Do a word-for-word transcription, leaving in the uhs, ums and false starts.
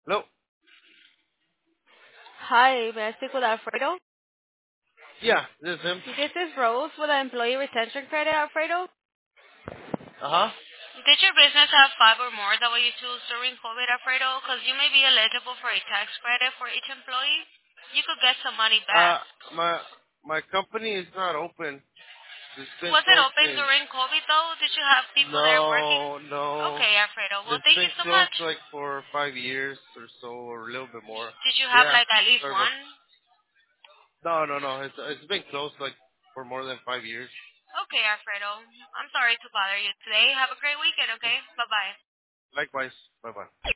No. Hi, may I speak with Alfredo? Yeah, this is him. This is Rose with the Employee Retention Credit, Alfredo. Uh huh. Did your business have five or more W twos during COVID, Alfredo? Because you may be eligible for a tax credit for each employee. You could get some money Uh, back. my my company is not open. It's been Was it closed open since. during COVID, though? Did you have people there working? No, no. Okay, Alfredo. Well, It's thank been you so closed much. like for five years or so, or a little bit more. Did you have, Yeah. like, at least Sorry about. one? No, no, no. It's it's been closed like for more than five years. Okay, Alfredo. I'm sorry to bother you today. Have a great weekend, okay? Bye-bye. Likewise. Bye bye.